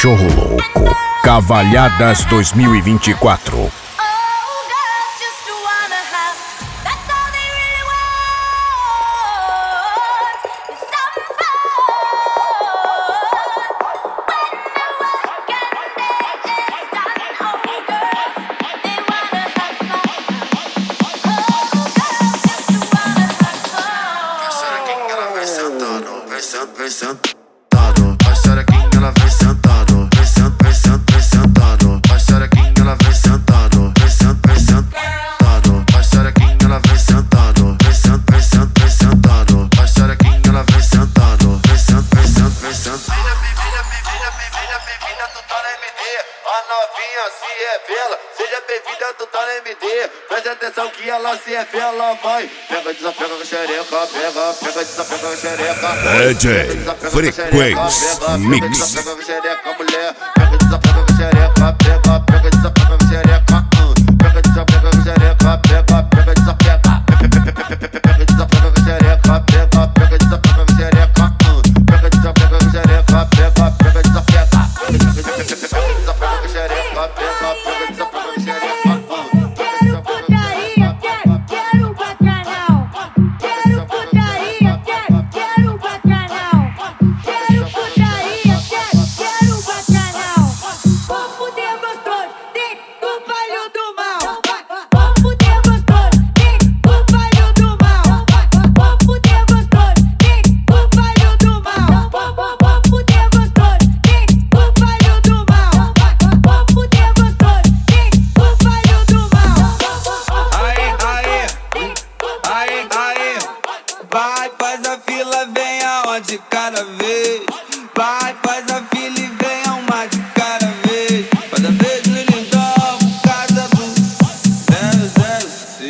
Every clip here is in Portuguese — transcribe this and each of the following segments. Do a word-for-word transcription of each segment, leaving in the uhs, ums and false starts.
Cachorro Louco, Cavalhadas dois mil e vinte e quatro. Vem sentado, vai xerequinha, ela vem sentado, vem sentado, vem sentado, vem sentado, vai xerequinha, ela vem sentado, vem sentado, vem sentado, vai xerequinha, ela vem sentado, vem sentado, vem sentado, vem sentado, vai xerequinha, ela vem sentado, vem sentado, vem sentado, vem sentado. Bem-vinda, bem-vinda, bem-vinda, bem-vinda, tu tá na M D, a novinha se revela, seja bem-vinda, tu tá na M D, preste atenção que ela se revela, vai, pega, desapega com a xereca, pega, pega, desapega com a xereca. D J Frequência Mix. Pega, xereca, mulher, pega, desapega com a xereca, pega, pega, desapega com a xereca, pega, desapega com a xereca, pega, pega, desapega, pega, desapega com a xereca, pega, pega, desapega com a xereca, pega, desapega com a xereca, pega, pega, desapega, pega, desapega com a xereca, pega, pega, desapega com a xereca. Vai, faz a fila, vem aonde cada vez. Vai, faz a fila e vem a uma de cada vez. Cada vez no lindão, casa do zero zero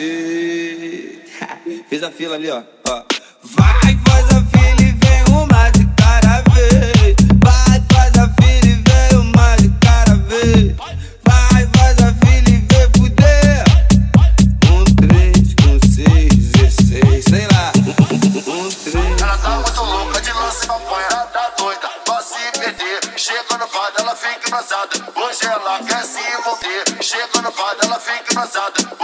seis. Fiz a fila ali, ó, ó. Vai, faz a fila e vem uma de cada vez. Vai, faz a fila e vem uma de cada vez. Vai, faz a fila e vem fuder. Um, três, um, seis, dezesseis, sei lá. Ela tá muito louca de lance na ponha, ela tá doida pra se perder. Chega no bar, ela fica embrasada. Hoje ela quer se envolver. Chega no bar, ela fica embrasada.